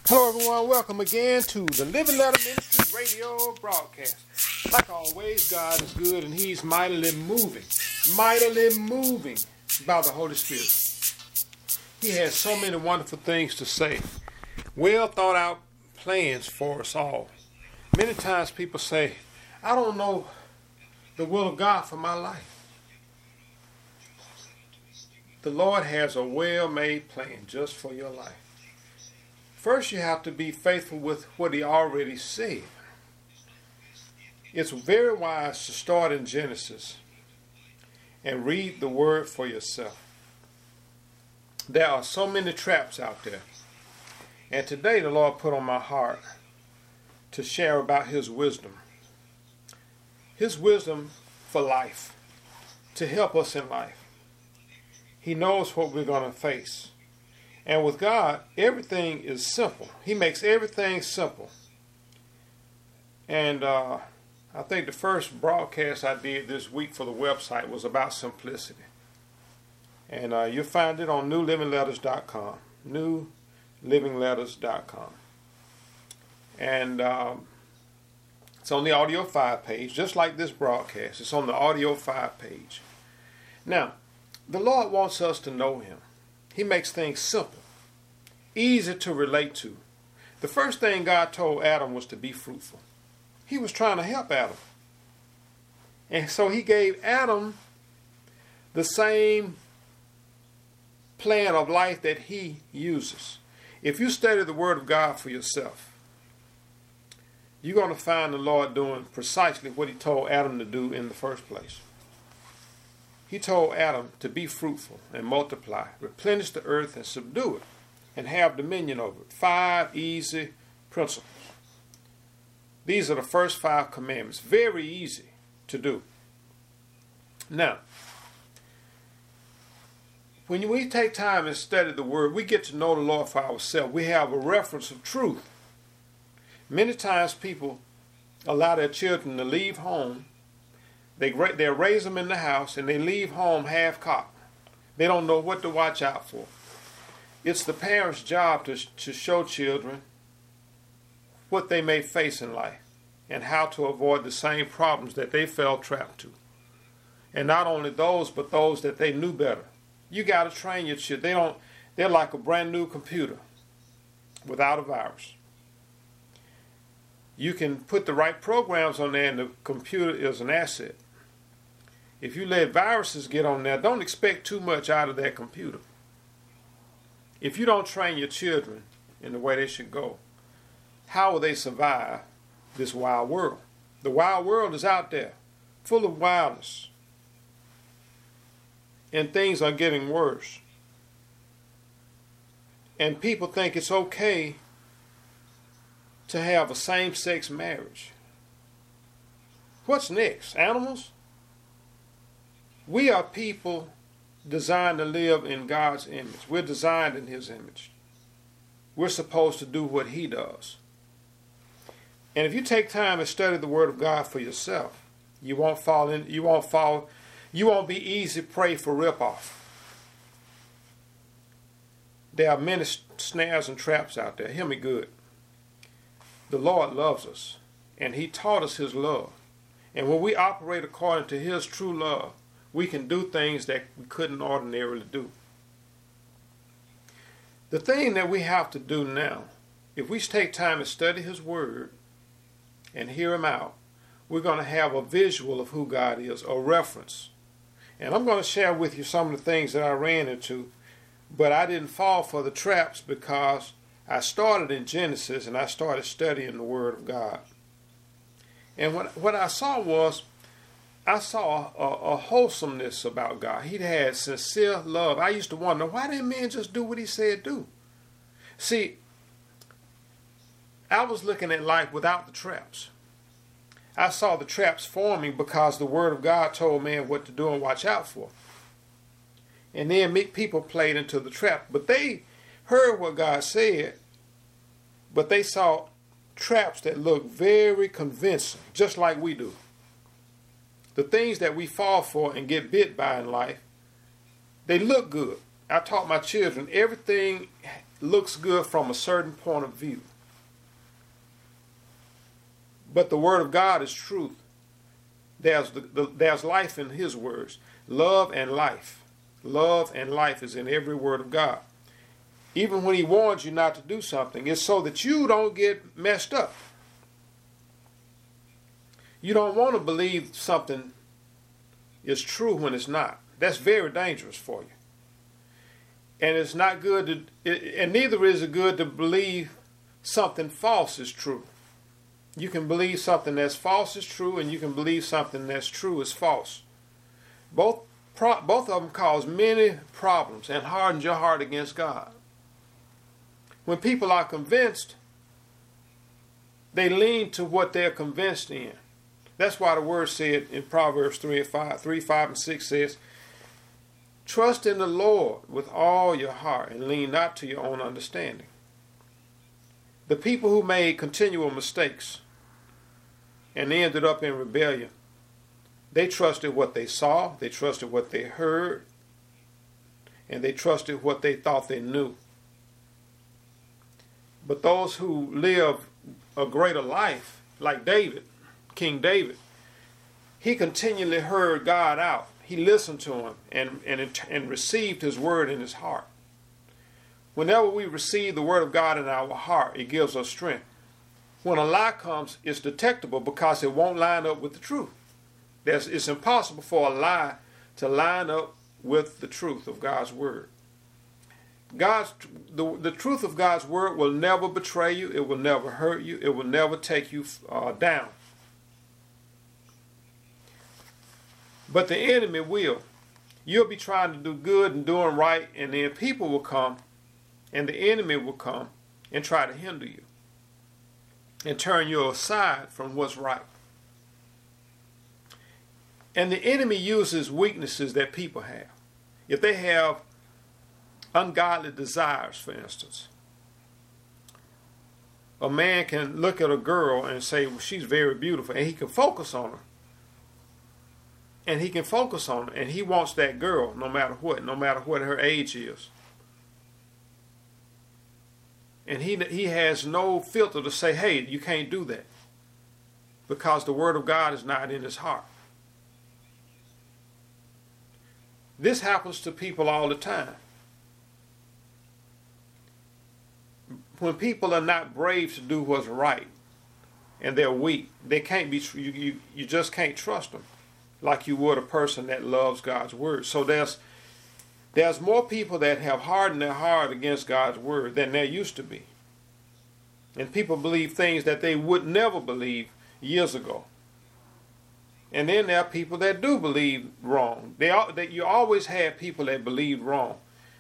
Hello everyone, welcome again to the Living Letter Ministries radio broadcast. Like always, God is good and He's mightily moving by the Holy Spirit. He has so many wonderful things to say, well thought out plans for us all. Many times people say, I don't know the will of God for my life. The Lord has a well-made plan just for your life. First, you have to be faithful with what He already said. It's very wise to start in Genesis and read the Word for yourself. There are so many traps out there. And today the Lord put on my heart to share about His wisdom. His wisdom for life, to help us in life. He knows what we're going to face. And with God, everything is simple. He makes everything simple. And I think the first broadcast I did this week for the website was about simplicity. And you'll find it on newlivingletters.com. Newlivingletters.com. And it's on the Audio 5 page, just like this broadcast. It's on the Audio 5 page. Now, the Lord wants us to know Him. He makes things simple, easy to relate to. The first thing God told Adam was to be fruitful. He was trying to help Adam. And so He gave Adam the same plan of life that He uses. If you study the Word of God for yourself, you're going to find the Lord doing precisely what He told Adam to do in the first place. He told Adam to be fruitful and multiply, replenish the earth and subdue it, and have dominion over it. 5 easy principles. These are the first 5 commandments. Very easy to do. Now, when we take time and study the Word, we get to know the Lord for ourselves. We have a reference of truth. Many times people allow their children to leave home. They raise them in the house and they leave home half-cocked. They don't know what to watch out for. It's the parents' job to show children what they may face in life and how to avoid the same problems that they fell trapped to. And not only those, but those that they knew better. You got to train your children. They're like a brand new computer without a virus. You can put the right programs on there and the computer is an asset. If you let viruses get on there, don't expect too much out of that computer. If you don't train your children in the way they should go, how will they survive this wild world? The wild world is out there, full of wildness. And things are getting worse. And people think it's okay to have a same-sex marriage. What's next? Animals? We are people designed to live in God's image. We're designed in His image. We're supposed to do what He does. And if you take time and study the Word of God for yourself, you won't be easy prey for ripoff. There are many snares and traps out there. Hear me good. The Lord loves us, and He taught us His love. And when we operate according to His true love, we can do things that we couldn't ordinarily do. The thing that we have to do now, if we take time to study His Word and hear Him out, we're going to have a visual of who God is, a reference. And I'm going to share with you some of the things that I ran into, but I didn't fall for the traps because I started in Genesis and I started studying the Word of God. And what I saw was, I saw a wholesomeness about God. He had sincere love. I used to wonder, why didn't man just do what He said do? See, I was looking at life without the traps. I saw the traps forming because the Word of God told man what to do and watch out for. And then people played into the trap. But they heard what God said, but they saw traps that looked very convincing, just like we do. The things that we fall for and get bit by in life, they look good. I taught my children, everything looks good from a certain point of view. But the Word of God is truth. There's life in His words. Love and life. Love and life is in every word of God. Even when He warns you not to do something, it's so that you don't get messed up. You don't want to believe something is true when it's not. That's very dangerous for you. And it's not good and neither is it good to believe something false is true. You can believe something that's false is true, and you can believe something that's true is false. Both of them cause many problems and hardens your heart against God. When people are convinced, they lean to what they're convinced in. That's why the word said in Proverbs 3, 5, and 6 says, trust in the Lord with all your heart and lean not to your own understanding. The people who made continual mistakes and ended up in rebellion, they trusted what they saw, they trusted what they heard, and they trusted what they thought they knew. But those who live a greater life, like David, King David, he continually heard God out. He listened to him and received his word in his heart. Whenever we receive the word of God in our heart, it gives us strength. When a lie comes, it's detectable because it won't line up with the truth. It's impossible for a lie to line up with the truth of God's word. The truth of God's word will never betray you. It will never hurt you. It will never take you down. But the enemy will. You'll be trying to do good and doing right, and then people will come, and the enemy will come and try to hinder you and turn you aside from what's right. And the enemy uses weaknesses that people have. If they have ungodly desires, for instance, a man can look at a girl and say, well, she's very beautiful, and he can focus on her. And he can focus on her, and he wants that girl no matter what her age is. And he has no filter to say, hey, you can't do that, because the word of God is not in his heart. This happens to people all the time. When people are not brave to do what's right, and they're weak, they can't be. You just can't trust them like you would a person that loves God's word. So there's more people that have hardened their heart against God's word than there used to be. And people believe things that they would never believe years ago. And then there are people that do believe wrong. You always have people that believe wrong.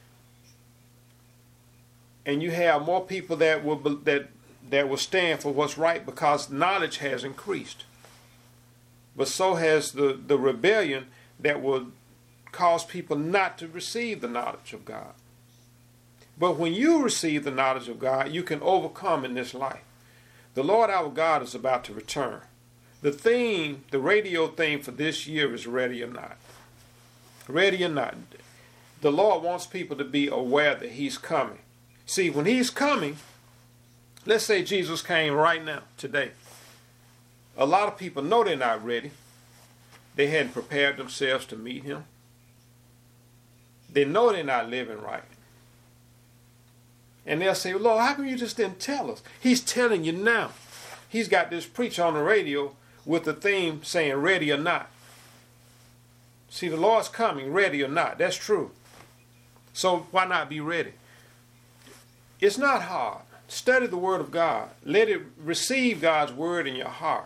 And you have more people that will stand for what's right because knowledge has increased. But so has the rebellion that will cause people not to receive the knowledge of God. But when you receive the knowledge of God, you can overcome in this life. The Lord our God is about to return. The radio theme for this year is Ready or Not. Ready or not. The Lord wants people to be aware that He's coming. See, when He's coming, let's say Jesus came right now, today. A lot of people know they're not ready. They hadn't prepared themselves to meet Him. They know they're not living right. And they'll say, Lord, how come you just didn't tell us? He's telling you now. He's got this preacher on the radio with the theme saying ready or not. See, the Lord's coming, ready or not. That's true. So why not be ready? It's not hard. Study the Word of God. Let it receive God's Word in your heart.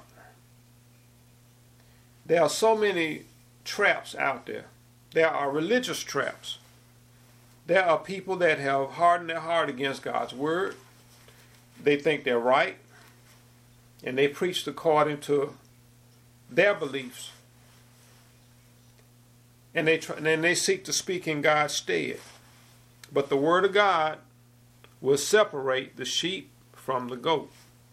There are so many traps out there. There are religious traps. There are people that have hardened their heart against God's Word. They think they're right. And they preach according to their beliefs. And they seek to speak in God's stead. But the Word of God will separate the sheep from the goat.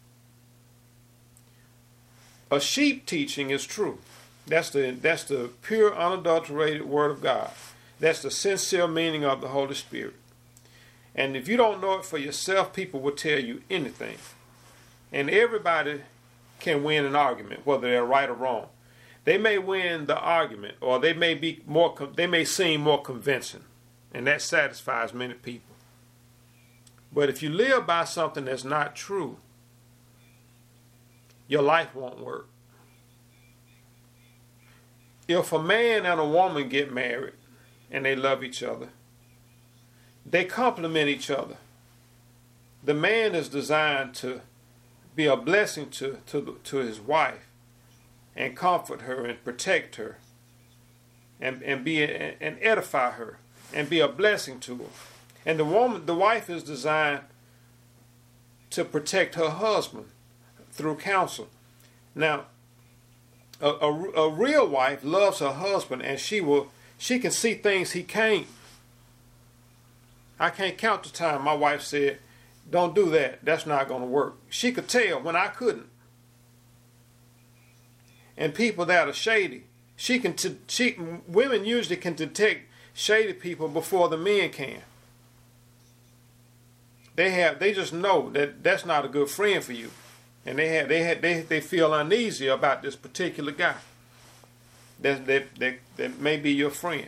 A sheep teaching is true. That's the pure, unadulterated Word of God. That's the sincere meaning of the Holy Spirit. And if you don't know it for yourself, people will tell you anything. And everybody can win an argument, whether they're right or wrong. They may win the argument, or they may seem more convincing, and that satisfies many people. But if you live by something that's not true, your life won't work. If a man and a woman get married and they love each other, they complement each other. The man is designed to be a blessing to his wife and comfort her and protect her and edify her and be a blessing to her. And the wife is designed to protect her husband through counsel. Now, a real wife loves her husband, and she can see things he can't. I can't count the time my wife said, "Don't do that. That's not going to work." She could tell when I couldn't. And people that are shady, women usually can detect shady people before the men can. They just know that that's not a good friend for you, and they feel uneasy about this particular guy that may be your friend.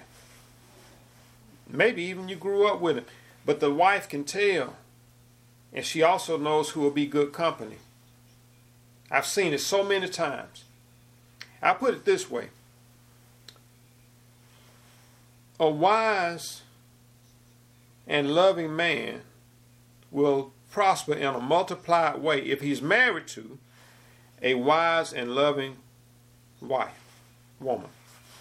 Maybe even you grew up with him, but the wife can tell, and she also knows who will be good company. I've seen it so many times. I put it this way: a wise and loving man will prosper in a multiplied way if he's married to a wise and loving woman.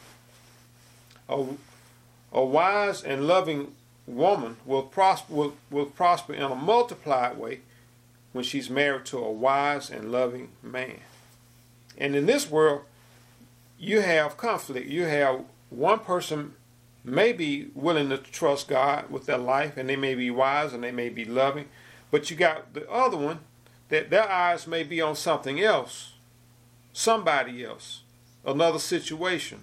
A wise and loving woman will prosper in a multiplied way when she's married to a wise and loving man. And in this world, you have conflict. You have one person may be willing to trust God with their life, and they may be wise and they may be loving, but you got the other one that their eyes may be on something else, somebody else, another situation.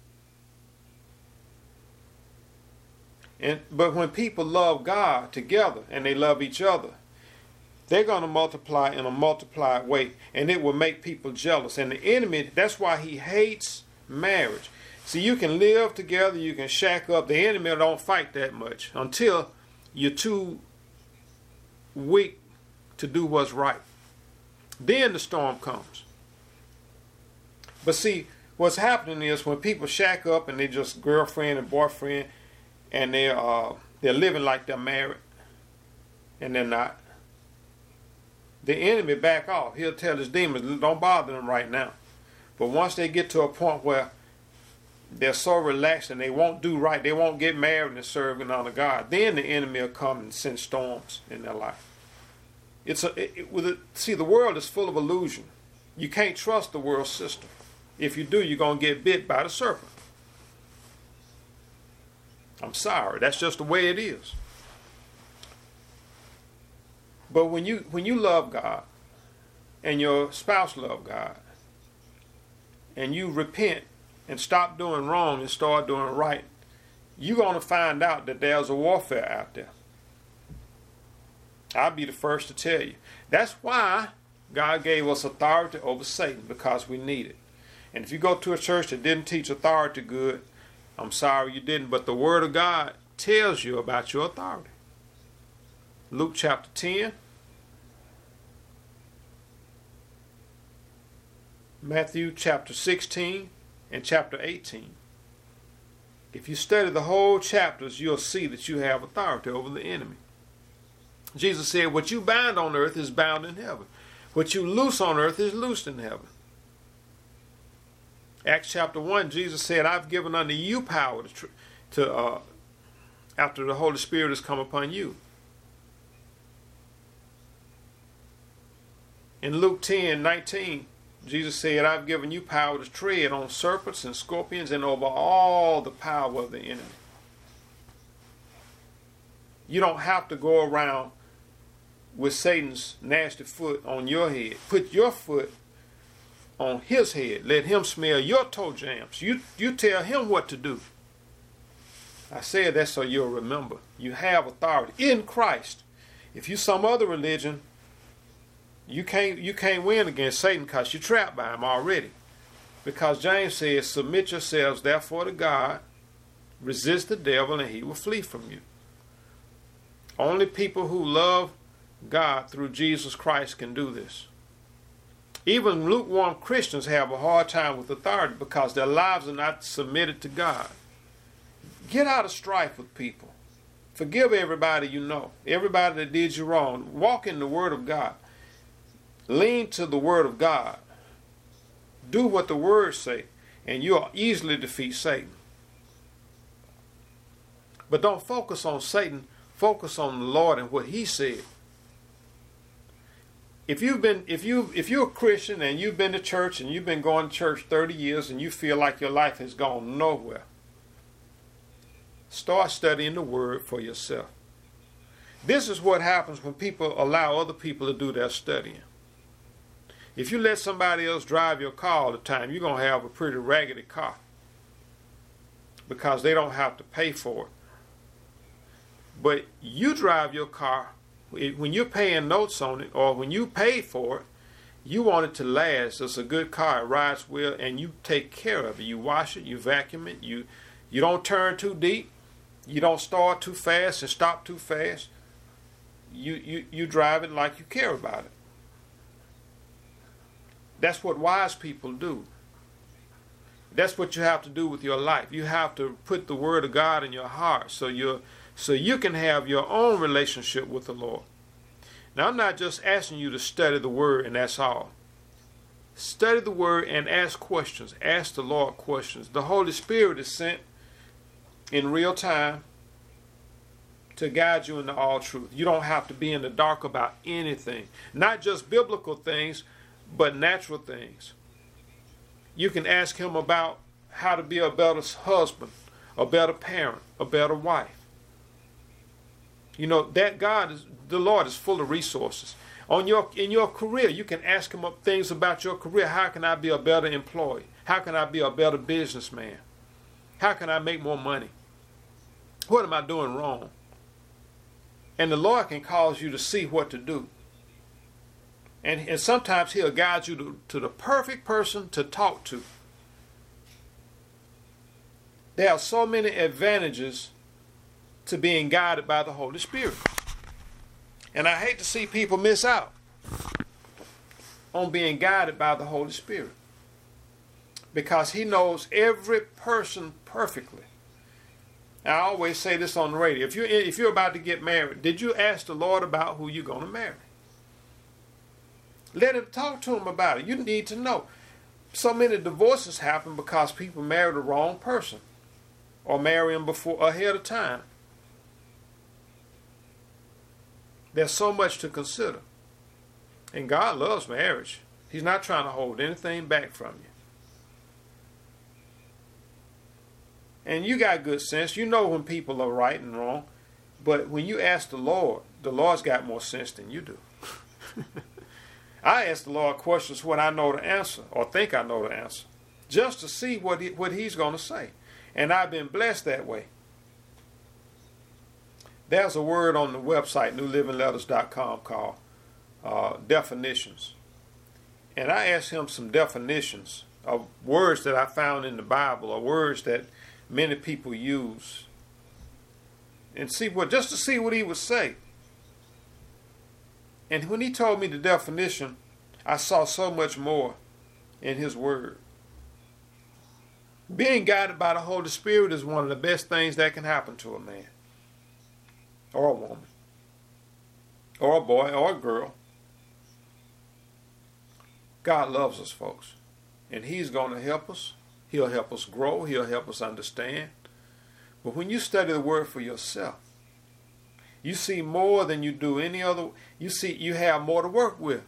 But when people love God together and they love each other, they're going to multiply in a multiplied way, and it will make people jealous. And the enemy, that's why he hates marriage. See, you can live together, you can shack up. The enemy don't fight that much until you're too weak to do what's right. Then the storm comes. But see, what's happening is when people shack up and they're just girlfriend and boyfriend, and they're living like they're married, and they're not, the enemy back off. He'll tell his demons, don't bother them right now. But once they get to a point where they're so relaxed and they won't do right, they won't get married and serve and honor God, then the enemy will come and send storms in their life. See, the world is full of illusion. You can't trust the world system. If you do, you're going to get bit by the serpent. I'm sorry, that's just the way it is. But when you love God and your spouse love God, and you repent and stop doing wrong and start doing right, you're going to find out that there's a warfare out there. I'll be the first to tell you. That's why God gave us authority over Satan, because we need it. And if you go to a church that didn't teach authority good, I'm sorry you didn't, but the Word of God tells you about your authority. Luke chapter 10, Matthew chapter 16, and chapter 18. If you study the whole chapters, you'll see that you have authority over the enemy. Jesus said, what you bind on earth is bound in heaven. What you loose on earth is loosed in heaven. Acts chapter 1, Jesus said, I've given unto you power after the Holy Spirit has come upon you. In Luke 10:19, Jesus said, I've given you power to tread on serpents and scorpions and over all the power of the enemy. You don't have to go around with Satan's nasty foot on your head. Put your foot on his head. Let him smell your toe jams. You tell him what to do. I said that so you'll remember. You have authority in Christ. If you some other religion, you can't win against Satan because you're trapped by him already. Because James says, submit yourselves therefore to God, resist the devil, and he will flee from you. Only people who love God through Jesus Christ can do this. Even lukewarm Christians have a hard time with authority because their lives are not submitted to God. Get out of strife with people. Forgive everybody you know, everybody that did you wrong. Walk in the Word of God. Lean to the Word of God. Do what the Word say, and you'll easily defeat Satan. But don't focus on Satan. Focus on the Lord and what He said. If you're a Christian and you've been to church and you've been going to church 30 years and you feel like your life has gone nowhere, start studying the Word for yourself. This is what happens when people allow other people to do their studying. If you let somebody else drive your car all the time, you're going to have a pretty raggedy car because they don't have to pay for it. But you drive your car, when you're paying notes on it or when you pay for it, you want it to last. It's a good car, it rides well, and you take care of it. You wash it, you vacuum it, you don't turn too deep, you don't start too fast and stop too fast. You drive it like you care about it. That's what wise people do. That's what you have to do with your life. You have to put the Word of God in your heart so you can have your own relationship with the Lord. Now, I'm not just asking you to study the Word and that's all. Study the Word and ask questions. Ask the Lord questions. The Holy Spirit is sent in real time to guide you into all truth. You don't have to be in the dark about anything. Not just biblical things, but natural things. You can ask Him about how to be a better husband, a better parent, a better wife. You know, that the Lord is full of resources. In your career, you can ask Him things about your career. How can I be a better employee? How can I be a better businessman? How can I make more money? What am I doing wrong? And the Lord can cause you to see what to do. And sometimes He'll guide you to the perfect person to talk to. There are so many advantages to being guided by the Holy Spirit. And I hate to see people miss out on being guided by the Holy Spirit. Because He knows every person perfectly. I always say this on the radio. If you're about to get married, did you ask the Lord about who you're going to marry? Let Him talk to Him about it. You need to know. So many divorces happen because people marry the wrong person or marry him ahead of time. There's so much to consider. And God loves marriage. He's not trying to hold anything back from you. And you got good sense. You know when people are right and wrong. But when you ask the Lord's got more sense than you do. I ask the Lord questions when I know the answer or think I know the answer, just to see what He's going to say. And I've been blessed that way. There's a word on the website, newlivingletters.com, called definitions. And I asked him some definitions of words that I found in the Bible or words that many people use. And just to see what he would say. And when he told me the definition, I saw so much more in his word. Being guided by the Holy Spirit is one of the best things that can happen to a man, or a woman, or a boy, or a girl. God loves us, folks, and He's going to help us. He'll help us grow. He'll help us understand. But when you study the Word for yourself, you see more than you do any other. You have more to work with.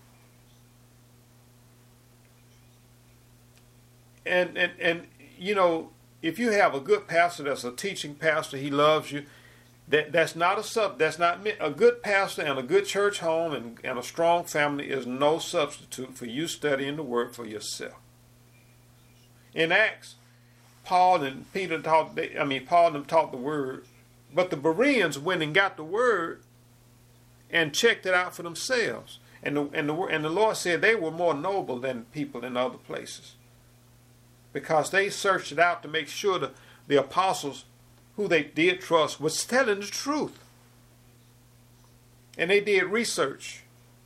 And you know, if you have a good pastor that's a teaching pastor, he loves you. That's not a good pastor and a good church home and a strong family is no substitute for you studying the Word for yourself. In Acts, Paul and Peter taught, Paul and them taught the word, but the Bereans went and got the word and checked it out for themselves. And the Lord said they were more noble than people in other places, because they searched it out to make sure the apostles, who they did trust, was telling the truth. And they did research.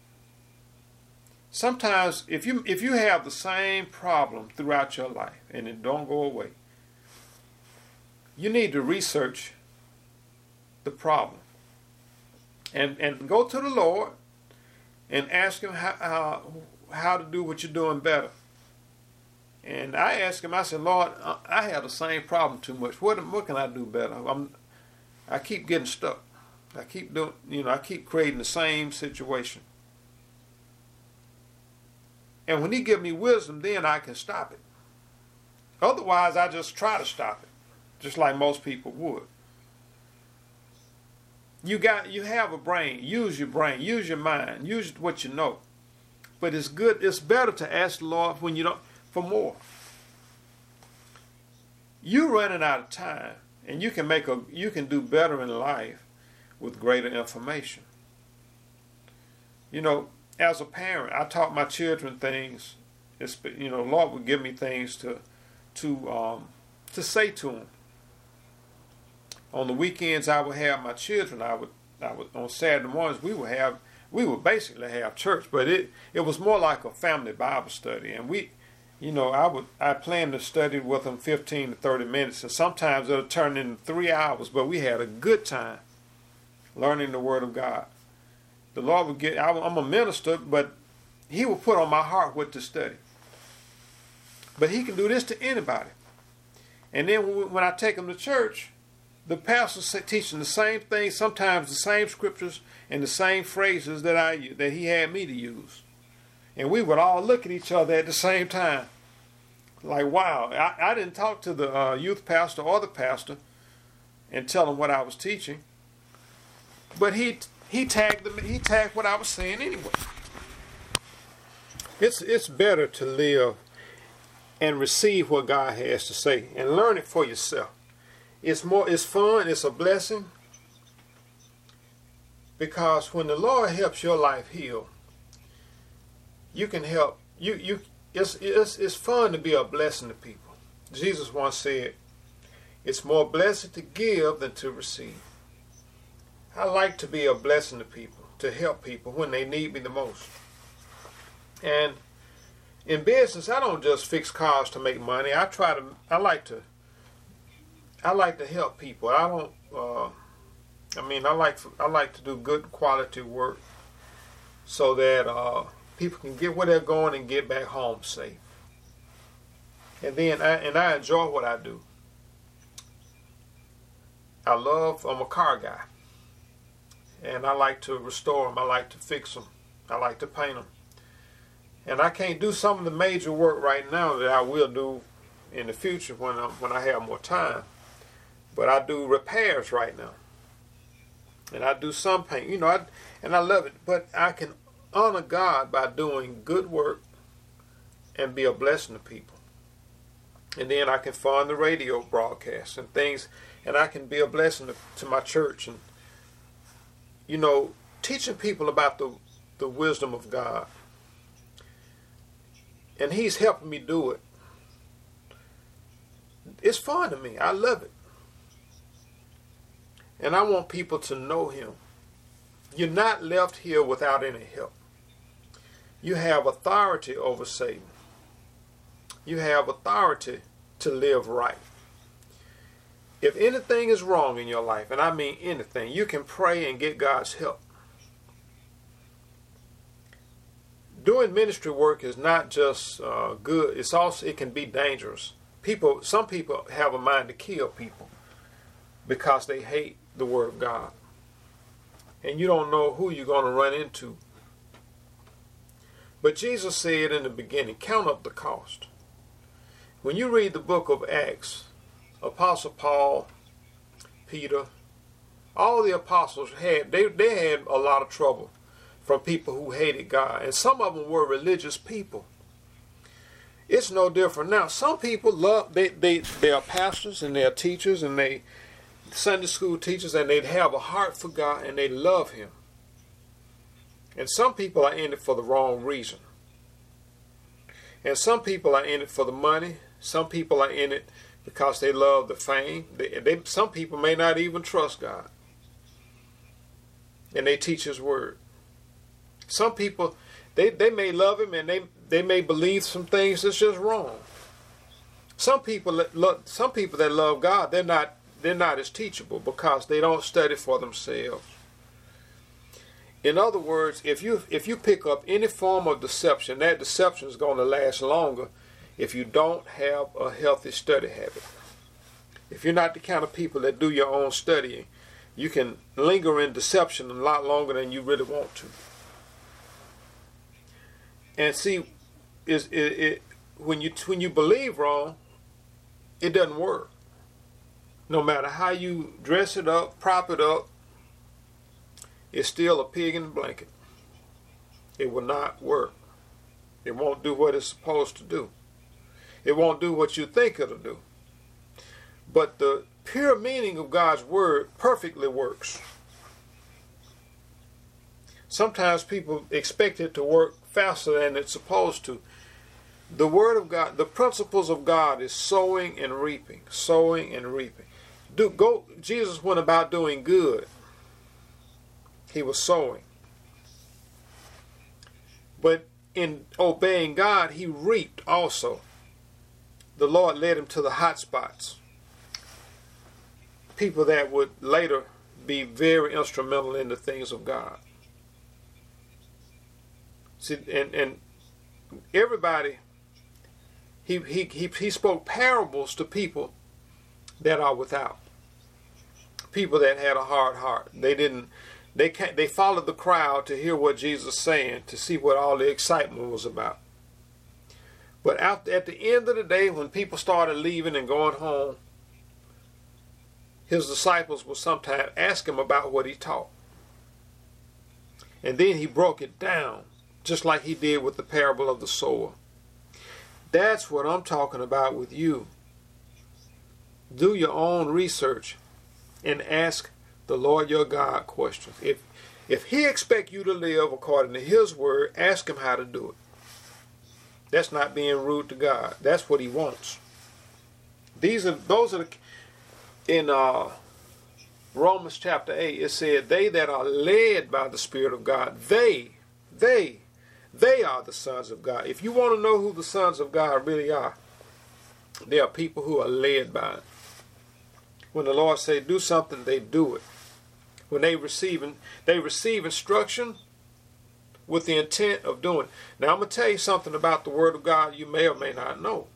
Sometimes if you have the same problem throughout your life and it don't go away, you need to research the problem and go to the Lord and ask him how to do what you're doing better. And I asked him, I said, Lord, I have the same problem too much. What can I do better? I keep getting stuck. I keep creating the same situation. And when he gives me wisdom, then I can stop it. Otherwise, I just try to stop it, just like most people would. You have a brain. Use your brain. Use your mind. Use what you know. But it's good. It's better to ask the Lord when you don't for more. You're running out of time, and you can do better in life with greater information. As a parent, I taught my children things. Lord would give me things to say to them. On the weekends, I would have my children. I would on Saturday mornings we would basically have church, but it was more like a family Bible study. And I planned to study with them 15 to 30 minutes, and sometimes it'll turn into 3 hours. But we had a good time learning the Word of God. The Lord would I'm a minister, but he will put on my heart what to study. But he can do this to anybody. And then when I take them to church, the pastor's teaching the same thing, sometimes the same scriptures and the same phrases that he had me to use. And we would all look at each other at the same time. Like, wow, I didn't talk to the youth pastor or the pastor and tell them what I was teaching. But he tagged what I was saying anyway. It's better to live and receive what God has to say and learn it for yourself. It's fun, it's a blessing, because when the Lord helps your life heal, you can help it's fun to be a blessing to people. Jesus once said, it's more blessed to give than to receive. I like to be a blessing to people, to help people when they need me the most. And in business, I don't just fix cars to make money. I like to help people. I like to do good quality work so that people can get where they're going and get back home safe. And then I enjoy what I do. I'm a car guy. And I like to restore them. I like to fix them. I like to paint them. And I can't do some of the major work right now that I will do in the future when I have more time. But I do repairs right now. And I do some paint. And I love it. But I can honor God by doing good work and be a blessing to people. And then I can fund the radio broadcasts and things. And I can be a blessing to my church. And teaching people about the wisdom of God. And he's helping me do it. It's fun to me. I love it. And I want people to know him. You're not left here without any help. You have authority over Satan. You have authority to live right. If anything is wrong in your life, and I mean anything, you can pray and get God's help. Doing ministry work is not just good. It can be dangerous. Some people have a mind to kill people because they hate the Word of God. And you don't know who you're going to run into. But Jesus said in the beginning, count up the cost. When you read the book of Acts, Apostle Paul, Peter, all the apostles had a lot of trouble from people who hated God. And some of them were religious people. It's no different now. Some people love, they are pastors and they're teachers and they Sunday school teachers, and they have a heart for God and they love Him. And some people are in it for the wrong reason. And some people are in it for the money. Some people are in it because they love the fame. Some people may not even trust God. And they teach His word. Some people, they may love Him and they may believe some things that's just wrong. Some people that love God, they're not as teachable because they don't study for themselves. In other words, if you pick up any form of deception, that deception is going to last longer if you don't have a healthy study habit. If you're not the kind of people that do your own studying, you can linger in deception a lot longer than you really want to. And see, when you believe wrong, it doesn't work. No matter how you dress it up, prop it up, it's still a pig in a blanket. It will not work. It won't do what it's supposed to do. It won't do what you think it'll do. But the pure meaning of God's word perfectly works. Sometimes people expect it to work faster than it's supposed to. The word of God, the principles of God is sowing and reaping, sowing and reaping. Jesus went about doing good. He was sowing. But in obeying God, he reaped also. The Lord led him to the hot spots. People that would later be very instrumental in the things of God. See, and everybody, he spoke parables to people that are without. People that had a hard heart. They followed the crowd to hear what Jesus was saying, to see what all the excitement was about. But at the end of the day, when people started leaving and going home, his disciples would sometimes ask him about what he taught. And then he broke it down, just like he did with the parable of the sower. That's what I'm talking about with you. Do your own research and ask the Lord your God questions. If he expects you to live according to his word, ask him how to do it. That's not being rude to God. That's what he wants. In Romans chapter 8, it said, they that are led by the Spirit of God, they are the sons of God. If you want to know who the sons of God really are, they are people who are led by it. When the Lord say do something, they do it. When they receive instruction with the intent of doing. Now I'm going to tell you something about the Word of God you may or may not know.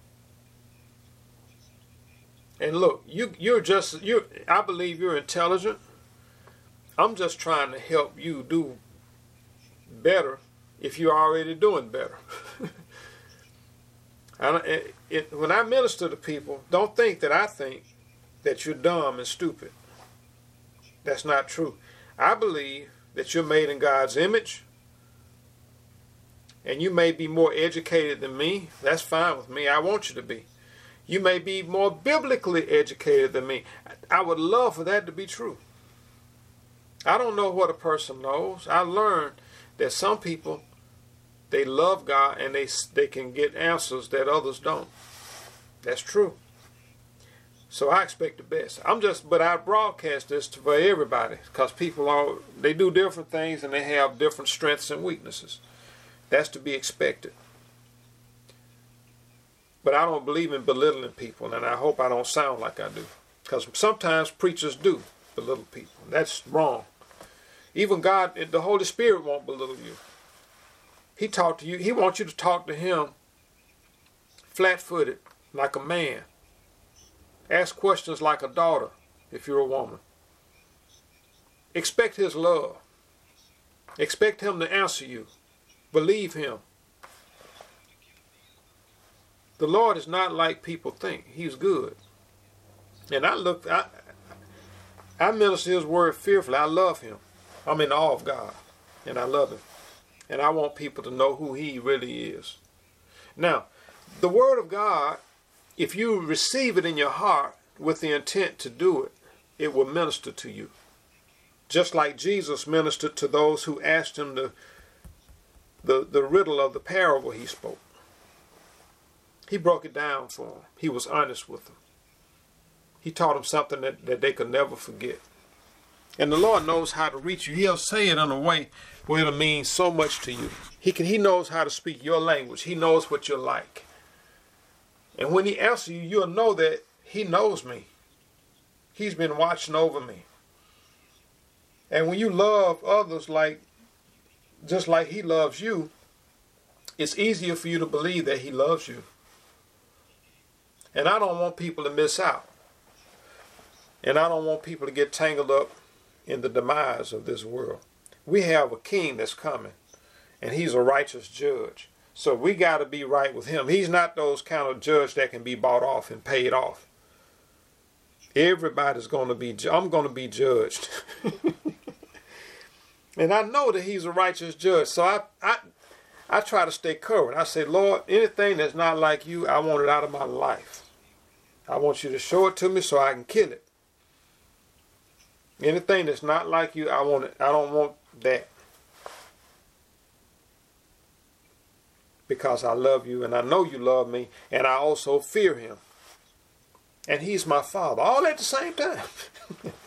And look, I believe you're intelligent. I'm just trying to help you do better if you're already doing better. When I minister to people, don't think that I think that you're dumb and stupid. That's not true. I believe that you're made in God's image, and you may be more educated than me. That's fine with me. I want you to be. You may be more biblically educated than me. I would love for that to be true. I don't know what a person knows. I learned that some people, they love God and they can get answers that others don't. That's true. So I expect the best. But I broadcast this for everybody because people they do different things and they have different strengths and weaknesses. That's to be expected. But I don't believe in belittling people, and I hope I don't sound like I do. Because sometimes preachers do belittle people. That's wrong. Even God, the Holy Spirit won't belittle you. He talked to you. He wants you to talk to him flat-footed, like a man. Ask questions like a daughter, if you're a woman. Expect his love. Expect him to answer you. Believe him. The Lord is not like people think. He's good. And I minister his word fearfully. I love him. I'm in awe of God. And I love him. And I want people to know who he really is. Now, The Word of God, if you receive it in your heart with the intent to do it, it will minister to you. Just like Jesus ministered to those who asked him the riddle of the parable he spoke. He broke it down for them. He was honest with them. He taught them something that they could never forget. And the Lord knows how to reach you. He'll say it in a way where it'll mean so much to you. He knows how to speak your language. He knows what you're like. And when he answers you, you'll know that he knows me. He's been watching over me. And when you love others just like he loves you, it's easier for you to believe that he loves you. And I don't want people to miss out. And I don't want people to get tangled up in the demise of this world. We have a king that's coming, and he's a righteous judge. So we got to be right with him. He's not those kind of judge that can be bought off and paid off. Everybody's going to be, I'm going to be judged. And I know that he's a righteous judge. So I try to stay current. I say, Lord, anything that's not like you, I want it out of my life. I want you to show it to me so I can kill it. Anything that's not like you, I want it. I don't want that. Because I love you and I know you love me, and I also fear him. And he's my father, all at the same time.